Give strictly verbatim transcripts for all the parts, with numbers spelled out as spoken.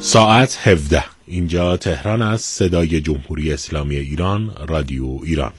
ساعت هفده. اینجا تهران است. صدای جمهوری اسلامی ایران، رادیو ایران.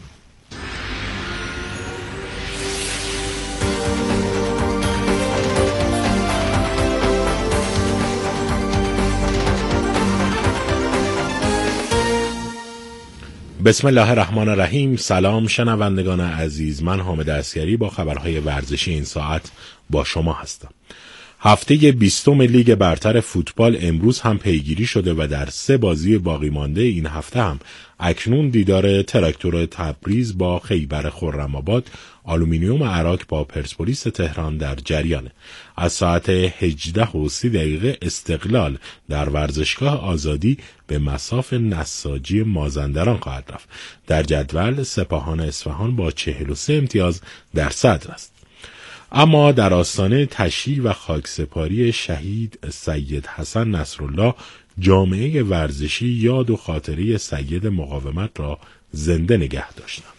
بسم الله الرحمن الرحیم. سلام شنوندگان عزیز، من حامد عسگری با خبرهای ورزشی این ساعت با شما هستم. هفته بیستم لیگ برتر فوتبال امروز هم پیگیری شده و در سه بازی باقی مانده این هفته هم اکنون دیدار تراکتور تبریز با خیبر خرم‌آباد، آلومینیوم عراق با پرسپولیس تهران در جریانه. از ساعت هجده و سی دقیقه استقلال در ورزشگاه آزادی به مصاف نساجی مازندران خواهد رفت. در جدول سپاهان اصفهان با چهل و سه امتیاز در صدر است. اما در آستانه تشییع و خاکسپاری شهید سید حسن نصرالله، جامعه ورزشی یاد و خاطره سید مقاومت را زنده نگه داشتند.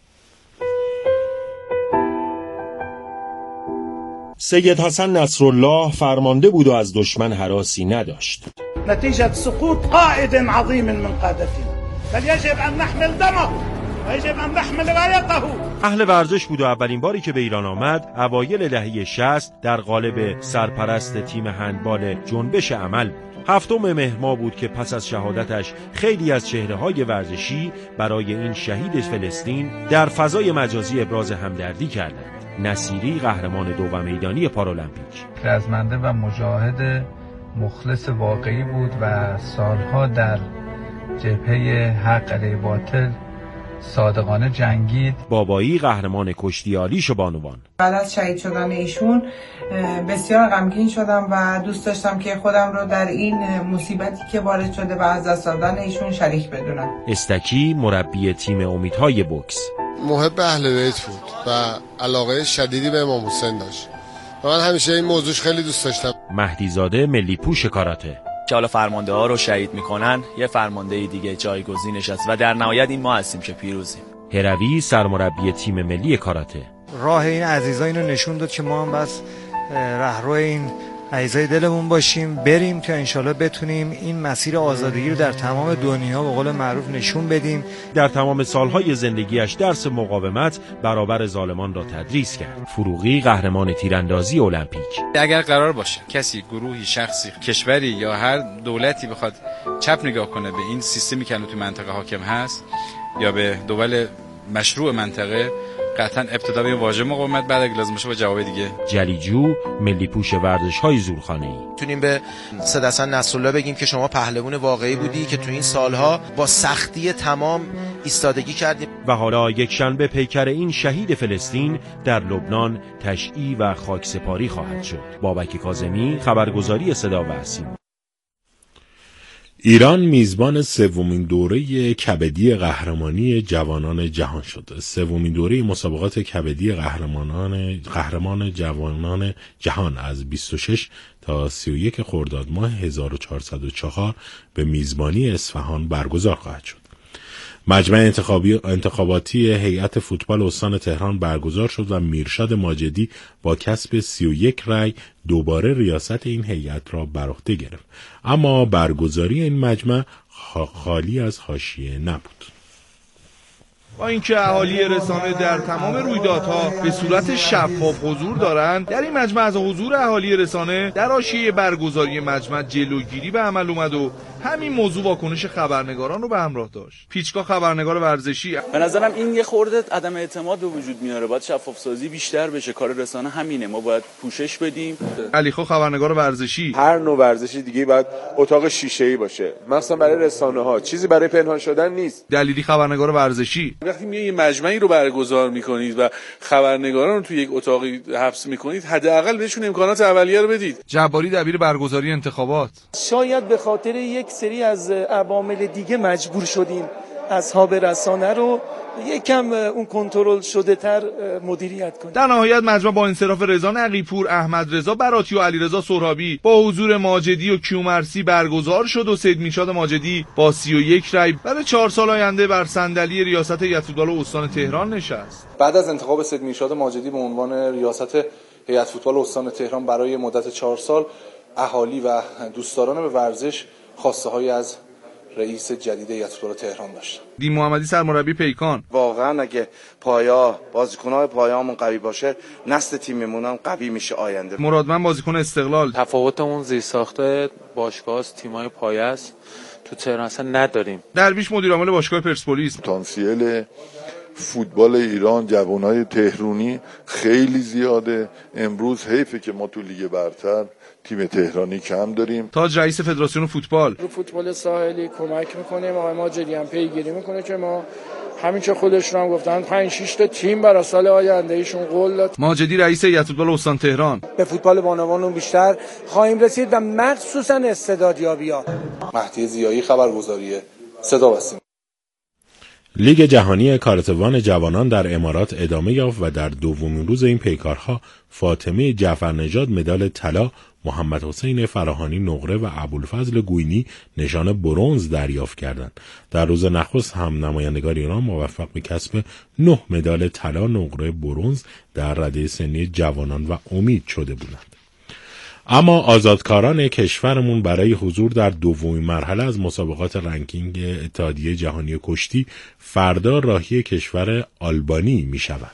سید حسن نصرالله فرمانده بود و از دشمن هراسی نداشت. نتیجه سقوط قائد عظیم من قادتنا بل یجب ان نحمل دمه و یجب ان نحمل رایته. اهل ورزش بود و اولین باری که به ایران آمد اوایل دهه شصت در قالب سرپرست تیم هندبال جنبش عمل بود. هفتم مهر ماه بود که پس از شهادتش خیلی از چهره‌های ورزشی برای این شهید فلسطین در فضای مجازی ابراز همدردی کردند. نصیری قهرمان دو میدانی پارالمپیک، رزمنده و مجاهد مخلص واقعی بود و سالها در جبهه حق علیه باطل صادقانه جنگید. بابایی قهرمان کشتی آلیش و بانوان. بعد از شهید شدن ایشون بسیار غمگین شدم و دوست داشتم که خودم رو در این مصیبتی که وارد شده و از دست دادن ایشون شریک بدونم. استکی مربی تیم امیدهای بوکس، محب اهل بیت بود و علاقه شدیدی به امام حسین داشت و من همیشه این موضوعش خیلی دوست داشتم. مهدی زاده ملی پوش کاراته، که حالا فرمانده ها رو شهید میکنن، یه فرمانده دیگه جایگزینش است و در نهایت این ما هستیم که پیروزیم. هروی سرمربی تیم ملی کاراته، راه این عزیزا اینو نشون داد که ما هم بس رهرو این عزیزای دلمون باشیم، بریم که انشالله بتونیم این مسیر آزادگی رو در تمام دنیا به قول معروف نشون بدیم. در تمام سالهای زندگیش درس مقاومت برابر ظالمان را تدریس کرد. فروغی قهرمان تیراندازی المپیک. اگر قرار باشه کسی، گروهی، شخصی، کشوری یا هر دولتی بخواد چپ نگاه کنه به این سیستمی که تو منطقه حاکم هست یا به دول مشروع منطقه، قطعا ابتدا به واژه مقاومت، بعد اگه لازم باشه با جواب دیگه. جلیجو ملی پوش ورزش‌های زورخانه‌ای. میتونیم به سید حسن نصرالله بگیم که شما پهلوان واقعی بودی که تو این سالها با سختی تمام ایستادگی کردی. و حالا یک شنبه پیکر این شهید فلسطین در لبنان تشییع و خاکسپاری خواهد شد. بابک کاظمی، خبرگزاری صدا و سیما. ایران میزبان سومین دوره کبدی قهرمانی جوانان جهان شد. سومین دوره مسابقات کبدی قهرمانان قهرمان جوانان جهان از بیست و شش تا سی و یک خرداد ماه هزار و چهارصد و چهار به میزبانی اصفهان برگزار خواهد شد. مجمع انتخابی انتخاباتی هیئت فوتبال استان تهران برگزار شد و میرشاد ماجدی با کسب سی و یک رأی دوباره ریاست این هیئت را بر عهده گرفت. اما برگزاری این مجمع خالی از حاشیه نبود. با اینکه اهالی رسانه در تمام رویدادها به صورت شفاف حضور دارند، در این مجمع از حضور اهالی رسانه در حاشیه برگزاری مجمع جلوگیری به عمل اومد و همین موضوع واکنش خبرنگاران رو به همراه داشت. پیچکا خبرنگار ورزشی: به نظرم این یه خورده عدم اعتماد به وجود میاره، باید شفاف سازی بیشتر بشه. کار رسانه همینه، ما باید پوشش بدیم. علیخو خبرنگار ورزشی: هر نوع ورزشی دیگه باید اتاق شیشه‌ای باشه، مثلا برای رسانه ها چیزی برای پنهان شدن نیست. دلیلی خبرنگار ورزشی: وقتی میای یه مجمعی رو برگزار میکنید و خبرنگاران رو توی یک اتاقی حبس میکنید، حداقل بهشون امکانات اولیه رو بدید. جباری دبیر برگزاری انتخابات: شاید به خاطر یک سری از عوامل دیگه مجبور شدیم اصحاب رسانه رو یکم اون کنترل شده تر مدیریت کنیم. در نهایت مجمع با انصراف رضا نقیپور، احمد رضا براتی و علیرضا سهرابی با حضور ماجدی و کیومرثی برگزار شد و سید میرشاد ماجدی با سی و یک رأی برای چهار سال آینده بر صندلی ریاست هیئت فوتبال استان تهران نشست. بعد از انتخاب سید میرشاد ماجدی به عنوان ریاست هیئت فوتبال استان تهران برای مدت چهار سال، اهالی و دوستداران به ورزش خواسته های از رئیس جدید هیئت تهران داشتم. دی محمدی سرمربی پیکان: واقعا اگه پایا بازیکن‌های پایه‌مون قوی باشه، نسل تیممون هم قوی میشه آینده. مرادمند بازیکن استقلال: تفاوتمون زیر ساخته باشگاه است، تیم‌های پایه است، تو تهران اصلا نداریم. درویش مدیر عامل باشگاه پرسپولیس: پتانسیل فوتبال ایران جوانای تهرانی خیلی زیاده. امروز حیفه که ما تو لیگ برتر تیم تهرانی کم داریم. تاج رئیس فدراسیون فوتبال: رو فوتبال ساحلی کمک میکنیم، آقای ماجدی هم پیگیری میکنه که ما همین که خودشون هم گفتن پنج شش تا تیم برای سال آینده ایشون قول داد. ماجدی رئیس هیئت فوتبال استان تهران: به فوتبال بانوان بیشتر خواهیم رسید و مخصوصا استعدادیابی‌ها. مهدی ضیایی خبرگزاری صدا و سیما. لیگ جهانی کارتوان جوانان در امارات ادامه یافت و در دومین روز این پیکارها فاطمه جعفرنژاد مدال طلا، محمد حسین فراهانی نقره و ابوالفضل گوینی نشان برنز دریافت کردند. در روز نخست هم نمایندگان ایران موفق به کسب نه مدال طلا، نقره، برنز در رده سنی جوانان و امید شده بودند. اما آزادکاران کشورمون برای حضور در دومین مرحله از مسابقات رنکینگ اتحادیه جهانی کشتی فردا راهی کشور آلبانی میشوند.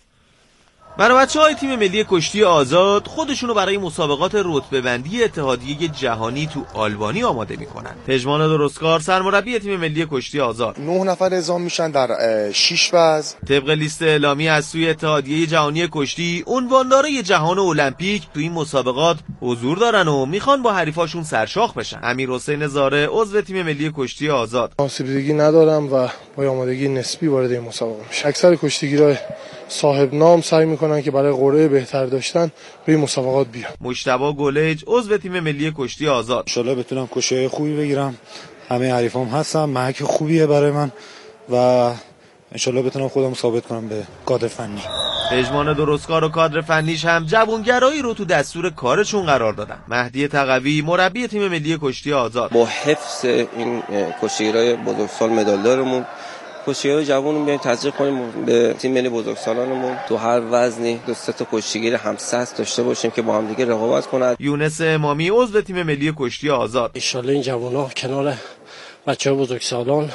برای بچه‌های تیم ملی کشتی آزاد خودشونو برای مسابقات رتبه‌بندی اتحادیه جهانی تو آلبانی آماده میکنن. پژمان درستکار سرمربی تیم ملی کشتی آزاد: نه نفر اعزام میشن در شش وزن. طبق لیست اعلامی از سوی اتحادیه جهانی کشتی، عنواندارای جهان المپیک تو این مسابقات حضور دارن و میخوان با حریفاشون سرشاخ بشن. امیرحسین زاره عضو تیم ملی کشتی آزاد: آسیب‌دیدگی ندارم و با آمادگی نسبی وارد این مسابقه میشم. اکثر کشتیگیرای صاحب نام سعی میکنن که برای قرعه بهتر داشتن به این مسابقات بیان. مجتبی گلج عضو تیم ملی کشتی آزاد: ان شاءالله بتونم کشتی خوبی بگیرم. همه حریفام هستم، محک خوبیه برای من و ان شاءالله بتونم خودم ثابت کنم به کادر فنی. پژمان درستکار و کادر فنیش هم جوانگرایی رو تو دستور کارشون قرار دادن. مهدی تقوی مربی تیم ملی کشتی آزاد: با حفظ این کشتیگیرای بزرگسال مدالدارمون، کشتیگیر جوانمون بیایم تزریق کنیم به تیم ملی بزرگسالانمون، تو هر وزنی دو سه تا کشتیگیر همسطح داشته باشیم که با هم دیگه رقابت کنند. یونس امامی عضو تیم ملی کشتی آزاد: ان شاءالله این جوانا کنار بچه‌ها بزرگسالان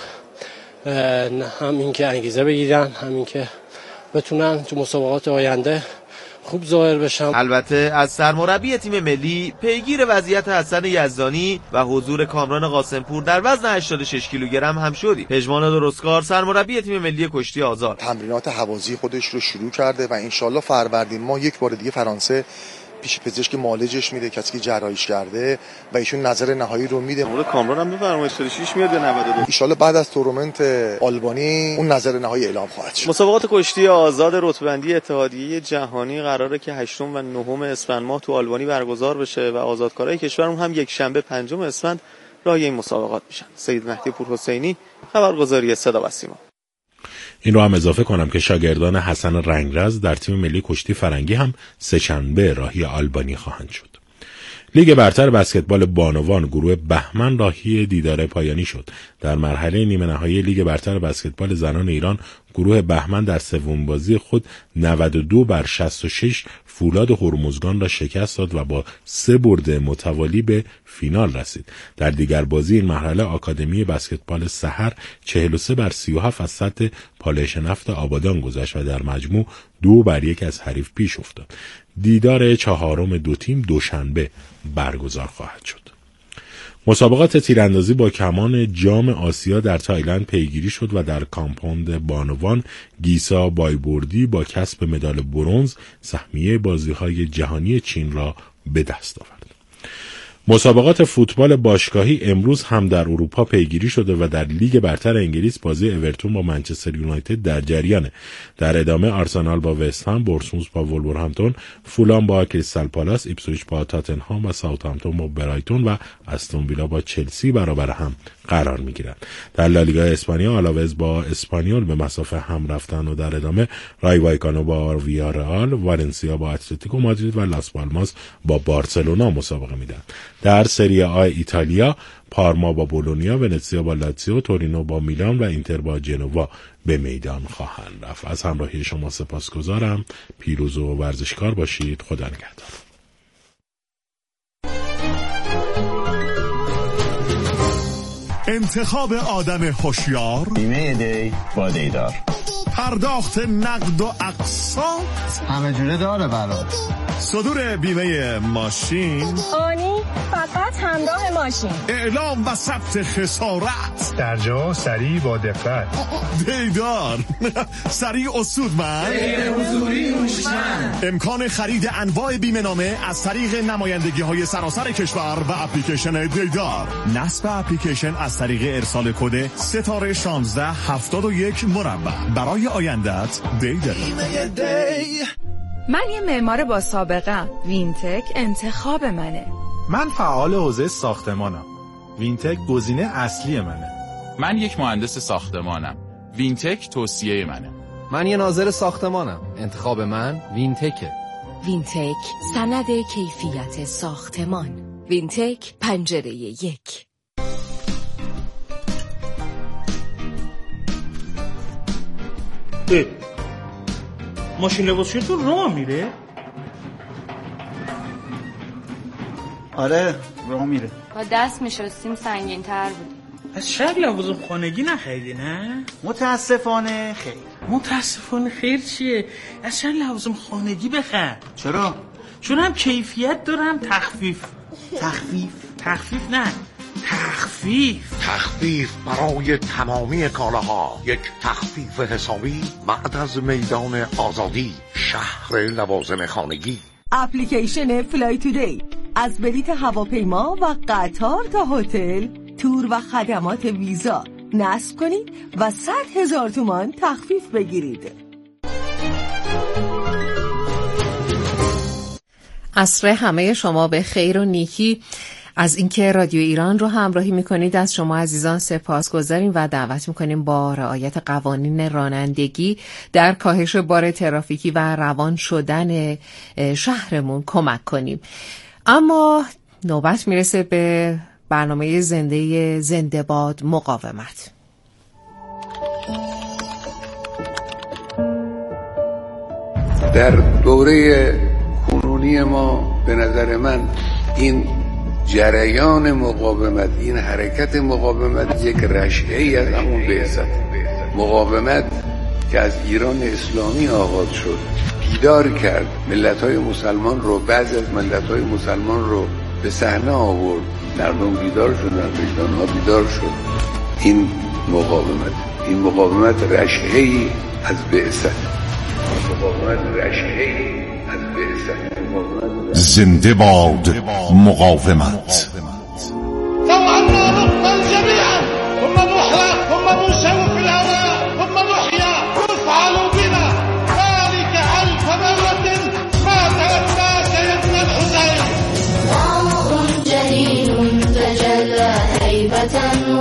هم این که انگیزه بگیرن، همین که بتونن تو مسابقات آینده خوب ظاهر بشم. البته از سرمربی تیم ملی پیگیر وضعیت حسن یزدانی و حضور کامران قاسمپور در وزن هشتاد و شش کیلوگرم هم شدیم. پژمان درستکار سرمربی تیم ملی کشتی آزاد: تمرینات هوازی خودش رو شروع کرده و انشالله فروردین ما یک بار دیگه فرانسه پیش پزشک معالجش میده، کسی که جراحیش کرده و ایشون نظر نهایی رو میده. مورد کامران هم بفرمایید هشتاد و شش میاد به نود و دو. ان شاءالله بعد از تورنمنت آلبانی اون نظر نهایی اعلام خواهد شد. مسابقات کشتی آزاد رتبه‌بندی اتحادیه جهانی قراره که هشتم و نهم اسفند ماه تو آلبانی برگزار بشه و آزادکارای کشورمون هم یک شنبه پنجم اسفند راهی این مسابقات میشن. سید مهدی پورحسینی، خبرگزاری صدا و سیما. این رو هم اضافه کنم که شاگردان حسن رنگرز در تیم ملی کشتی فرنگی هم سه‌شنبه راهی آلبانی خواهند شد. لیگ برتر بسکتبال بانوان گروه بهمن راهی دیدار پایانی شد. در مرحله نیمه نهایی لیگ برتر بسکتبال زنان ایران گروه بهمن در سوم بازی خود نود و دو بر شصت و شش فولاد هرمزگان را شکست داد و با سه برد متوالی به فینال رسید. در دیگر بازی این مرحله آکادمی بسکتبال سحر چهل و سه بر سی و هفت از سطح پالایش نفت آبادان گذشت و در مجموع دو بر یک از حریف پیش افتاد. دیدار چهارم دو تیم دوشنبه برگزار خواهد شد. مسابقات تیراندازی با کمان جام آسیا در تایلند پیگیری شد و در کامپوند بانوان گیسا بایبردی با کسب مدال برنز سهمیه بازی‌های جهانی چین را به دست آورد. مسابقات فوتبال باشگاهی امروز هم در اروپا پیگیری شده و در لیگ برتر انگلیس بازی اورتون با منچستر یونایتد در جریانه. در ادامه آرسنال با وست هم، بورنموث با ولورهمپتون، فولام با کریستال پالاس، ایپسویچ با تاتنهام و ساوثهامپتون با برایتون و استون ویلا با چلسی برابر هم قرار میگیرند. در لالیگا اسپانیا آلاوز با اسپانیول به مسافه هم رفتن و در ادامه رای وایکانو با ویارئال، والنسیا با اتلتیکو مادرید و لاس پالماس با بارسلونا مسابقه میدن. در سری آ ایتالیا پارما با بولونیا، ونتسیا با لاتزیو، تورینو با میلان و اینتر با جنوا به میدان خواهند رفت. از همراهی شما سپاسگزارم. پیروز و ورزشکار باشید. خدا نگهدار. انتخاب آدم هوشیار، بیمه دی با دیدار، پرداخت نقد و اقساط، همه جوره داره برات، صدور بیمه ماشین، آنی فقط همراه ماشین، اعلام و ثبت خسارت، در جا سریع با دقت، دیدار سریع و سودمند، غیر حضوری هوشمند، امکان خرید انواع بیمه نامه از طریق نمایندگی های سراسر کشور و اپلیکیشن دیدار. نصب اپلیکیشن از طریق ارسال کد ستاره شانزده هفتاد و یک مربع. برای آیندت دیدار. من یه معمار با سابقه. وینتک انتخاب منه. من فعال حوزه ساختمانم. وینتک گزینه اصلی منه. من یک مهندس ساختمانم. وینتک توصیه منه. من یه ناظر ساختمانم. انتخاب من وینتکه. وینتک سند کیفیت ساختمان. وینتک پنجره یک. ماشین لباسشویی تو راه میره؟ آره راه میره. با دست میشستیم سنگین تر بود. از شب لوازم خانگی نخریدی نه؟ متاسفانه خیر. متاسفانه خیر چیه؟ از شب لوازم خانگی بخر. چرا؟ چون هم کیفیت دارم تخفیف. تخفیف؟ تخفیف نه تخفیف تخفیف برای تمامی کالاها. یک تخفیف حسابی بعد از میدان آزادی، شهر لوازم خانگی. اپلیکیشن فلای تودی از بلیط هواپیما و قطار تا هتل، تور و خدمات ویزا نصب کنید و صد هزار تومان تخفیف بگیرید. عصر همه شما به خیر و نیکی. از اینکه رادیو ایران رو همراهی میکنید از شما عزیزان سپاسگزاریم و دعوت میکنیم با رعایت قوانین رانندگی در کاهش بار ترافیکی و روان شدن شهرمون کمک کنیم. اما نوبت میرسه به برنامه زنده زنده باد مقاومت. در دوره کنونی ما به نظر من این جریان مقاومت، این حرکت مقاومت یک رشحه‌ای از همون بعثت مقاومت که از ایران اسلامی آغاز شد، بیدار کرد ملت‌های مسلمان رو، بعضی از ملت‌های مسلمان رو به صحنه آورد، مردم بیدار شدن، وجدان‌ها بیدار شد. این مقاومت این مقاومت رشحه‌ای از بعثت مقاومت رشحه‌ای از بعثت زنده باد مقاومت. طوعنا نقتل جميعا ثم نحرق ثم ننشر في الهواء ثم نحيا يفعل بنا ذلك ألف مرة ما تركنا سيدنا الحسين. نار جليل تجلى هيبة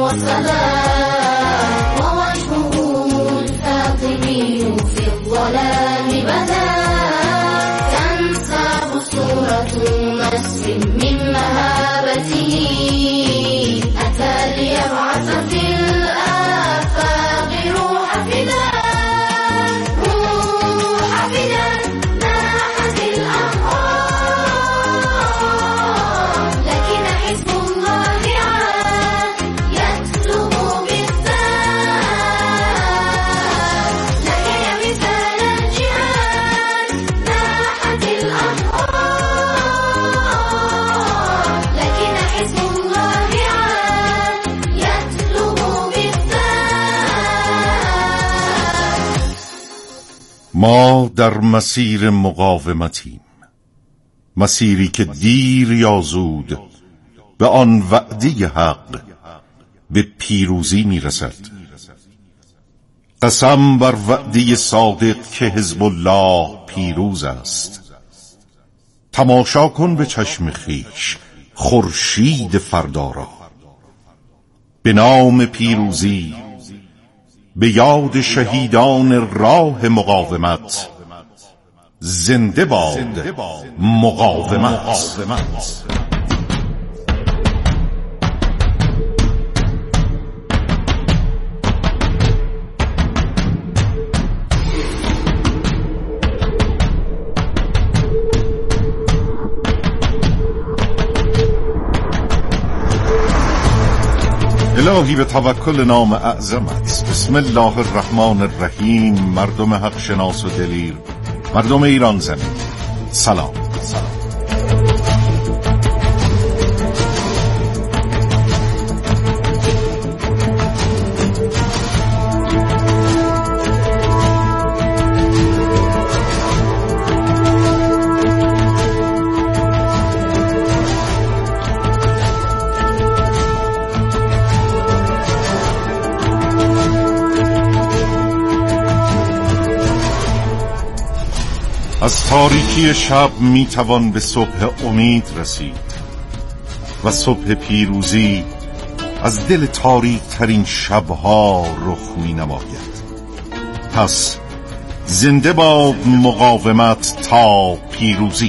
وصلاة ووجهه مستقيم في الظلام بدا نسر من مهابته أتى ليبعث في الآفاق روح فداء روح فداء ناحت الأنهار لكن حزب الله عاد يتلو بالثار لكن مثال الجهاد ناحت الأنهار ما در مسیر مقاومتیم، مسیری که دیر یا زود به آن وعده حق به پیروزی میرسد. قسم بر وعده صادق که حزب الله پیروز است. تماشا کن به چشم خویش خورشید فردا را. به نام پیروزی، به یاد شهیدان راه مقاومت، زنده باد مقاومت. الهی به توکل نام اعظمت. بسم الله الرحمن الرحیم. مردم حق شناس و دلیر، مردم ایران زمین، سلام. سلام. از تاریکی شب میتوان به صبح امید رسید و صبح پیروزی از دل تاریک ترین شبها رخ می نماید. پس زنده باد مقاومت تا پیروزی.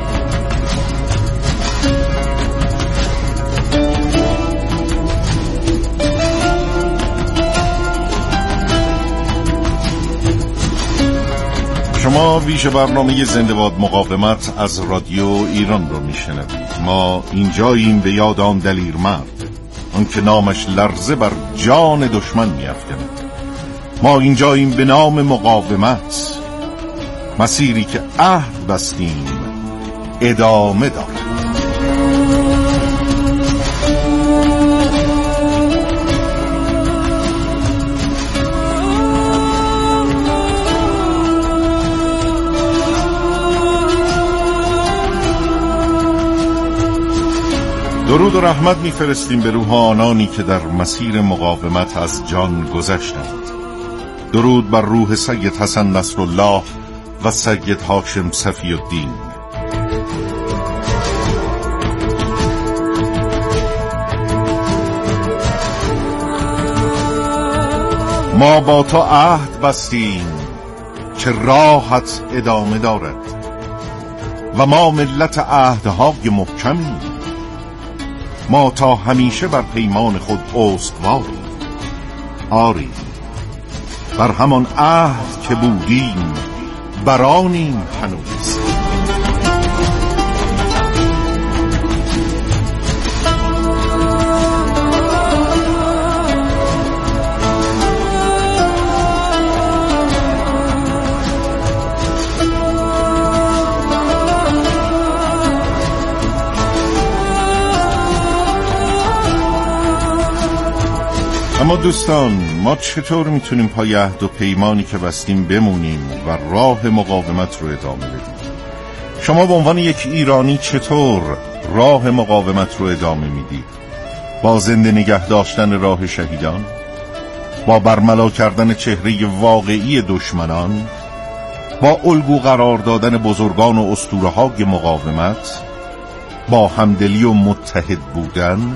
شما ویژه برنامه زنده باد مقاومت از رادیو ایران رو میشنوید. ما اینجاییم به یاد آن دلیر مرد، آن که نامش لرزه بر جان دشمن میافکند. ما اینجاییم به نام مقاومت، مسیری که عهد بستیم ادامه دارد. درود و رحمت میفرستیم به روح آنانی که در مسیر مقاومت از جان گذشتند. درود بر روح سید حسن نصرالله و سید هاشم صفی الدین. ما با تو عهد بستیم که راحت ادامه دارد و ما ملت عهدهای محکمیم. ما تا همیشه بر پیمان خود استواریم. آری بر همان عهد که بودیم برانیم هنوز. اما دوستان، ما چطور میتونیم پای عهد و پیمانی که بستیم بمونیم و راه مقاومت رو ادامه بدیم؟ شما به عنوان یک ایرانی چطور راه مقاومت رو ادامه میدید؟ با زنده نگه داشتن راه شهیدان؟ با برملا کردن چهره واقعی دشمنان؟ با الگو قرار دادن بزرگان و اسطوره‌های مقاومت؟ با همدلی و متحد بودن؟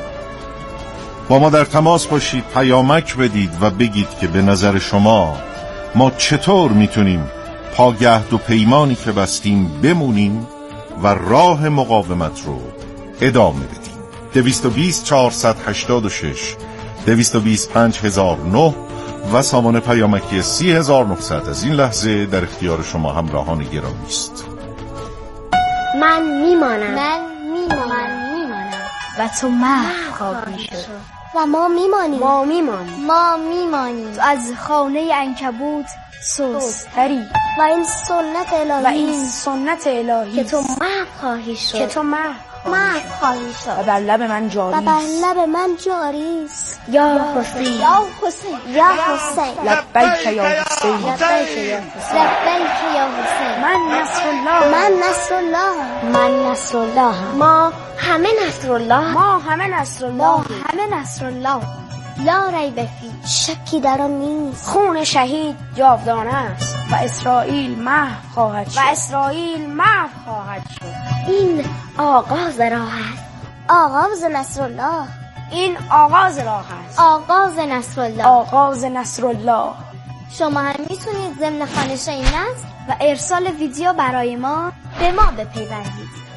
با ما در تماس باشید، پیامک بدید و بگید که به نظر شما ما چطور میتونیم پای عهد و پیمانی که بستیم بمونیم و راه مقاومت رو ادامه بدیم. دویست و بیست چهارصد و هشتاد و شش دویست و بیست پنج هزار و نه و سامان پیامکی سی هزار و نهصد از این لحظه در اختیار شما همراهان گرامی است. من میمانم من میمانم من میمانم و تو محو خواهی شد و ما میمانیم ما میمانیم ما میمانیم تو از خانه عنکبوت سستری و این سنت الهی و این سنت الهی که تو محو خواهی شد که تو محو محو خواهی شد و بر لب من جاری و بر لب من جاری است. یا حسین یا حسین یا حسین لبیک یا حسین لبیک یا حسین لبیک یا حسین من نصر الله من نصر الله من نصر الله ما همه نصر الله ما همه نصر الله همه نصر الله لا ریب فی شکی در آن نیست. خون شهید جاودانه است و اسرائیل محو خواهد شد و اسرائیل محو خواهد شد. این آغاز راه است. آغاز نصر الله. این آغاز راه است. آغاز نصر الله. آغاز نصر الله. شما هم میتونید ضمن خوانش این نصر و ارسال ویدیو برای ما به ما بپیوندید.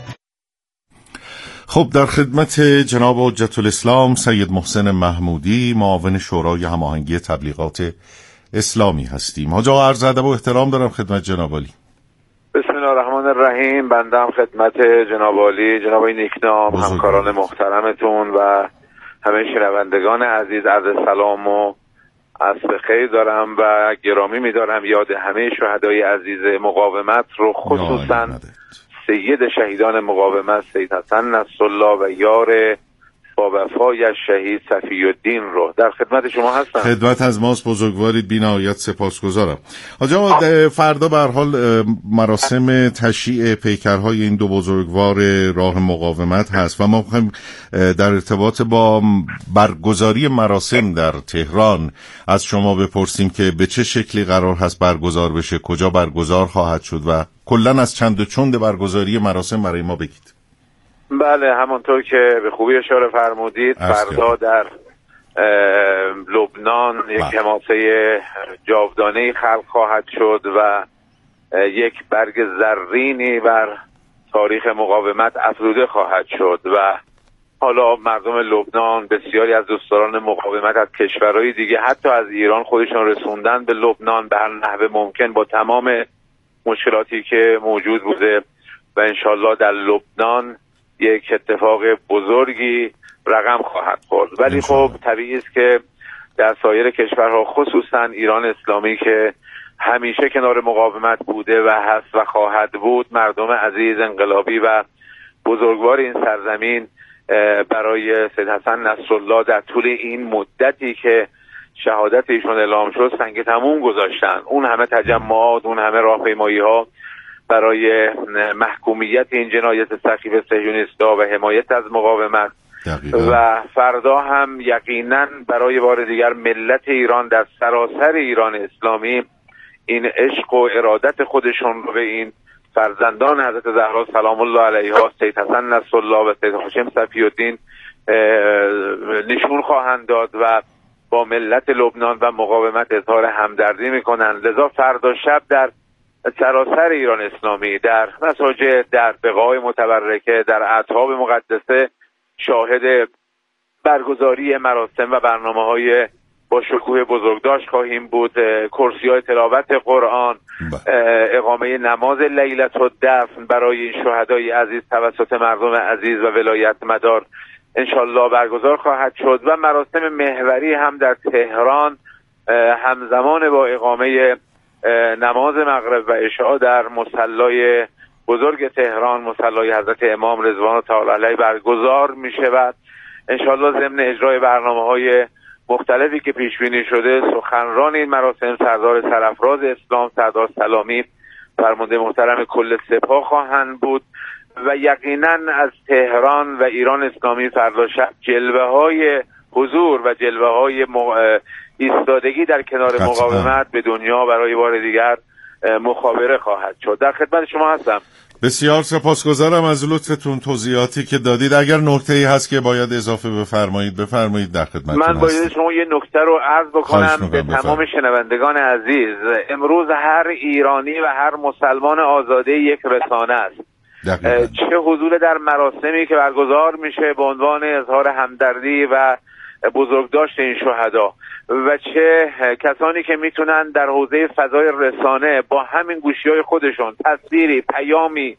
خب، در خدمت جناب حجت الاسلام سید محسن محمودی، معاون شورای هماهنگی تبلیغات اسلامی هستیم. حاجا عرض ادب و احترام دارم خدمت جناب عالی. بسم الله الرحمن الرحیم. بنده هم خدمت جناب عالی، جناب نیکنام، همکاران محترمتون و همه شنوندگان عزیز عرض سلام و عصر بخیر دارم و گرامی می‌دارم یاد همه شهدای عزیز مقاومت رو، خصوصا سید شهیدان مقاومت سید حسن نصرالله و یار با وفایش شهید صفی الدین رو. در خدمت شما هستم. خدمت از ماست، بزرگوارید، بی‌نهایت سپاسگزارم. آقا فردا به هر حال مراسم تشییع پیکرهای این دو بزرگوار راه مقاومت هست و ما می‌خوایم در ارتباط با برگزاری مراسم در تهران از شما بپرسیم که به چه شکلی قرار هست برگزار بشه، کجا برگزار خواهد شد و کلاً از چند و چند برگزاری مراسم برای ما بگید. بله، همانطور که به خوبی اشاره فرمودید، فردا در لبنان یک حماسه جاودانه‌ای خلق خواهد شد و یک برگ زرینی بر تاریخ مقاومت افزوده خواهد شد و حالا مردم لبنان، بسیاری از دوستداران مقاومت از کشورهای دیگه حتی از ایران خودشون رسوندن به لبنان به هر نحو ممکن با تمام مشکلاتی که موجود بوده و انشالله در لبنان یک اتفاق بزرگی رقم خواهد خورد. ولی خب طبیعی است که در سایر کشورها خصوصا ایران اسلامی که همیشه کنار مقاومت بوده و هست و خواهد بود، مردم عزیز انقلابی و بزرگوار این سرزمین برای سید حسن نصرالله در طول این مدتی که شهادت ایشون اعلام شد سنگ تموم گذاشتن. اون همه تجمعات، اون همه راهپیمایی ها برای محکومیت این جنایت سخیف صهیونیست‌ها و حمایت از مقاومت دقیقا. و فردا هم یقینا برای بار دیگر ملت ایران در سراسر ایران اسلامی این عشق و ارادت خودشون رو به این فرزندان حضرت زهرا سلام الله علیها، سید حسن نصرالله و سید هاشم صفی الدین نشون خواهند داد و با ملت لبنان و مقاومت اظهار همدردی میکنند. لذا فردا شب در سراسر ایران اسلامی، در مساجد، در بقاع متبرکه، در اطراف مقدسه شاهد برگزاری مراسم و برنامه‌های با شکوه بزرگداشت خواهیم بود. کرسی‌های تلاوت قرآن، اقامه نماز لیلة الدفن برای این شهدای عزیز توسط مردم عزیز و ولایت مدار انشالله برگزار خواهد شد و مراسم محوری هم در تهران همزمان با اقامه نماز مغرب و عشاء در مصلی بزرگ تهران، مصلی حضرت امام رضوان تعالی علیه برگزار می شود. انشالله ضمن اجرای برنامه‌های مختلفی که پیش بینی شده، سخنران این مراسم سردار سرافراز اسلام سردار سلامی فرمانده محترم کل سپاه خواهند بود و یقینا از تهران و ایران اسلامی فردا شب جلوه‌های حضور و جلوه‌های مق... ایستادگی در کنار قطعا. مقاومت به دنیا برای بار دیگر مخابره خواهد شد. در خدمت شما هستم. بسیار سپاسگزارم از لطفتون، توضیحاتی که دادید. اگر نکته‌ای هست که باید اضافه بفرمایید بفرمایید، در خدمتتون هستم. من باید شما یه نکته رو عرض بکنم به تمام شنوندگان عزیز. امروز هر ایرانی و هر مسلمان آزاده یک رسانه است. دقیقا. چه حضور در مراسمی که برگزار میشه به عنوان اظهار همدردی و بزرگداشت این شهدا و چه کسانی که میتونن در حوزه فضای رسانه با همین گوشی‌های خودشون تصویری، پیامی،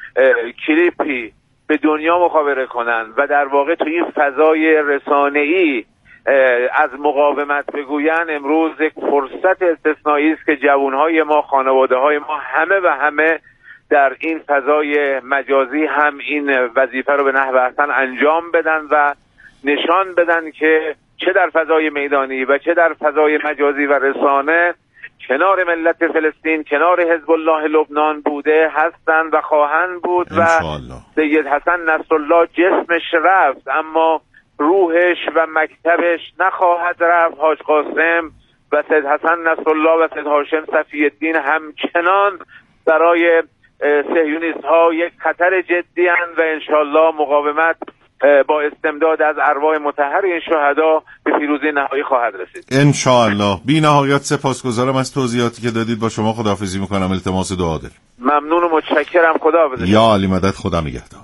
کلیپی به دنیا مخابره کنن و در واقع توی این فضای رسانه‌ای از مقاومت بگوین. امروز یک فرصت استثنایی است که جوانهای ما، خانواده‌های ما همه و همه در این فضای مجازی هم این وظیفه رو به نحو احسن انجام بدن و نشان بدن که چه در فضای میدانی و چه در فضای مجازی و رسانه کنار ملت فلسطین، کنار حزب الله لبنان بوده، هستند و خواهند بود و سید حسن نصرالله جسمش رفت اما روحش و مکتبش نخواهد رفت. حاج قاسم و سید حسن نصرالله و سید هاشم صفی الدین همچنان برای صهیونیست ها یک خطر جدی اند و انشالله مقاومت با استمداد از ارواح مطهر این شهدا به پیروزی نهایی خواهد رسید انشالله. بی نهایت سپاسگزارم از توضیحاتی که دادید. با شما خداحافظی میکنم. التماس دعا دارم. ممنون و متشکرم. خداحافظ. یا علی مدد. خدا نگهدار.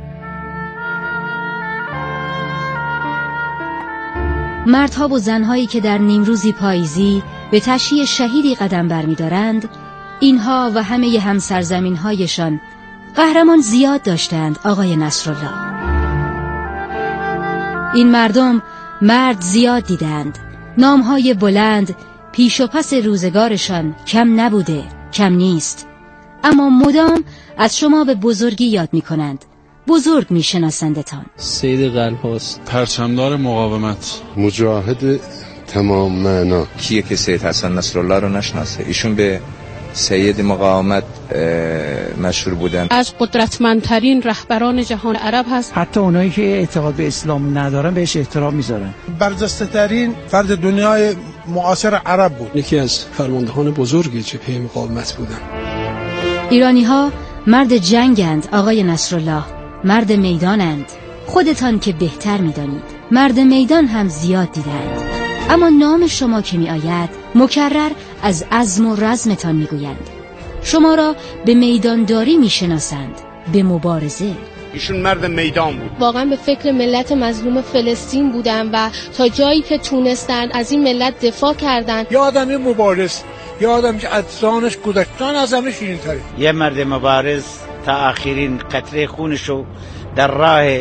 مردها و زنهایی که در نیمروزی پاییزی به تشییع شهیدی قدم برمی‌دارند، اینها و همه همسرزمین‌هایشان قهرمان زیاد داشتند آقای نصرالله. این مردم مرد زیاد دیدند، نامهای بلند پیش و پس روزگارشان کم نبوده، کم نیست، اما مدام از شما به بزرگی یاد می کنند، بزرگ می شناسندتان. سید قلب هاست، پرچمدار مقاومت، مجاهد تمام معنا. کیه که سید حسن نصرالله رو نشناسه؟ ایشون به سید مقاومت مشهور بودن. از قدرتمندترین رهبران جهان عرب هست. حتی اونایی که اعتقاد به اسلام ندارن بهش احترام میذارن. برجسته ترین فرد دنیای معاصر عرب بود. یکی از فرماندهان بزرگ جبهه مقاومت بودن. ایرانی ها مرد جنگند آقای نصرالله، مرد میدانند. خودتان که بهتر میدانید مرد میدان هم زیاد دیدند، اما نام شما که می آید مکرر از عزم و رزمتان می گویند. شما را به میدانداری می شناسند، به مبارزه. ایشون مرد میدان بود. واقعا به فکر ملت مظلوم فلسطین بودن و تا جایی که تونستن از این ملت دفاع کردن. یه آدمی مبارز، یه آدمی که اجزانش کودکان از همه شیرین تره. یه مرد مبارز تا آخرین قطره خونشو در راه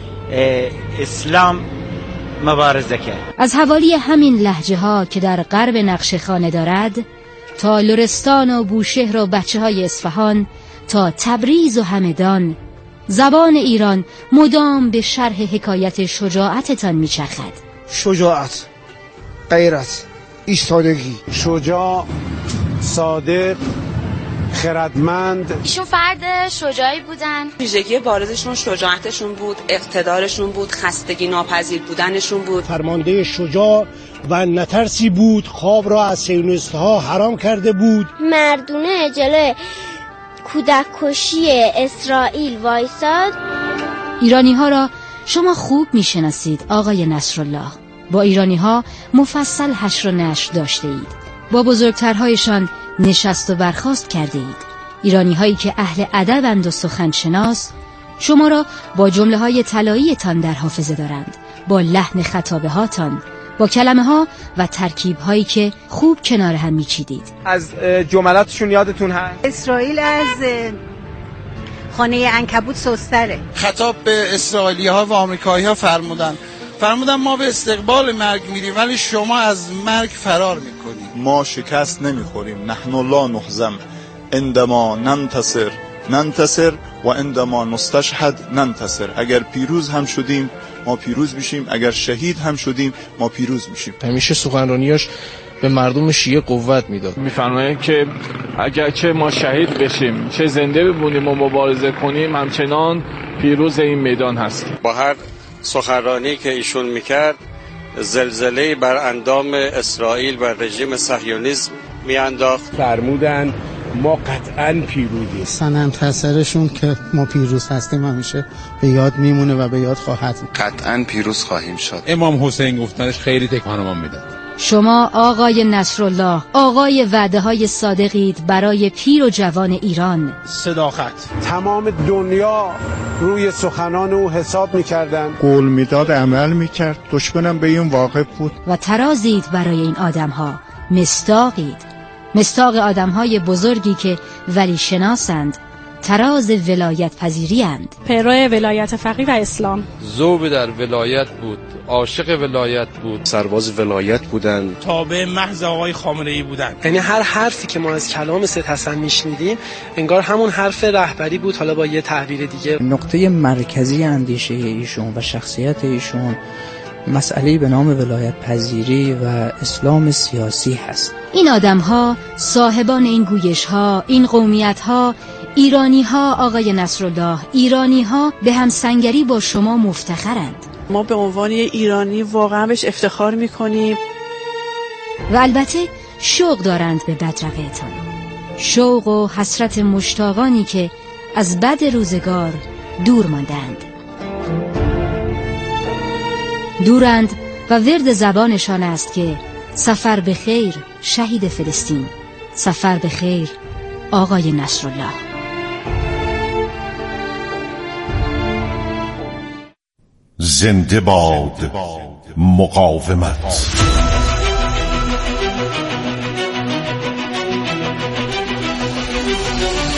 اسلام مبارزه کرد. از حوالی همین لهجه ها که در غرب نقشخانه دارد تا لرستان و بوشهر و بچه های اصفهان تا تبریز و همدان، زبان ایران مدام به شرح حکایت شجاعتتان میچرخد. شجاعت، غیرت، ایستادگی. شجاع، صادق، خردمند. ایشون فرد شجاعی بودن. ویژگی بارزشون شجاعتشون بود، اقتدارشون بود، خستگی ناپذیر بودنشون بود. فرمانده شجاع و نترسی بود، خواب را از صهیونیست‌ها حرام کرده بود. مردونه جلوی کودک کشی اسرائیل وایساد. ایرانی ها را شما خوب میشناسید آقای نصرالله. با ایرانی ها مفصل حشر و نشر داشته اید، با بزرگترهایشان نشست و برخاست کرده اید. ایرانی هایی که اهل ادبند و سخنشناس شما را با جمله های طلایی تان در حافظه دارند، با لحن خطابه هاتان، با کلمه ها و ترکیب هایی که خوب کنار هم میچیدید. از جملاتشون یادتون هست؟ اسرائیل از خانه عنکبوت سستره. خطاب به اسرائیلی ها و آمریکایی ها فرمودن فرمودن ما به استقبال مرگ میریم ولی شما از مرگ فرار میکنید. ما شکست نمیخوریم. نحن لا نهزم عندما ننتصر ننتصر و عندما نستشهد ننتصر. اگر پیروز هم شدیم ما پیروز میشیم، اگر شهید هم شدیم ما پیروز میشیم. همیشه سخنرانیاش به مردم شیعه قوت میداد. میفرمایند که اگر چه ما شهید بشیم چه زنده بمونیم و مبارزه کنیم همچنان پیروز این میدان هستیم. با هر سخنرانی که ایشون میکرد زلزله بر اندام اسرائیل و رژیم صهیونیسم میانداخت. فرمودن ما قطعاً پیروزیم. سننتصرشون که ما پیروز هستیم همیشه به یاد میمونه و به یاد خواهد. قطعاً پیروز خواهیم شد. امام حسین گفتنش خیلی تکانمان میداد. شما آقای نصرالله آقای وعده های صادقید برای پیر و جوان ایران. صداقت. تمام دنیا روی سخنان او حساب میکردن. قول میداد عمل میکرد. دشمنم به این واقع بود. و ترازید برای این آدم ها، مصداقید، مصداق آدم های بزرگی که ولی شناسند، تراز ولایت پذیری اند. پیرو ولایت فقیه و اسلام. ذوب در ولایت بود، عاشق ولایت بود، سرباز ولایت بودند، تابع محض آقای خامنه‌ای بودند. یعنی هر حرفی که ما از کلام سید حسن میشنیدیم انگار همون حرف رهبری بود، حالا با یه تعبیر دیگه. نقطه مرکزی اندیشه ایشون و شخصیت ایشون مسئله به نام ولایت پذیری و اسلام سیاسی هست. این آدم ها صاحبان این گویش ها، این قومیت ها، ایرانی ها آقای نصرالله، ایرانی ها به همسنگری با شما مفتخرند. ما به عنوان ایرانی واقعا بهش افتخار میکنیم و البته شوق دارند به بدرقه‌تان، شوق و حسرت مشتاقانی که از بد روزگار دور ماندند. دورند و ورد زبانشان است که سفر به خیر شهید فلسطین، سفر به خیر آقای نصرالله. زنده باد مقاومت.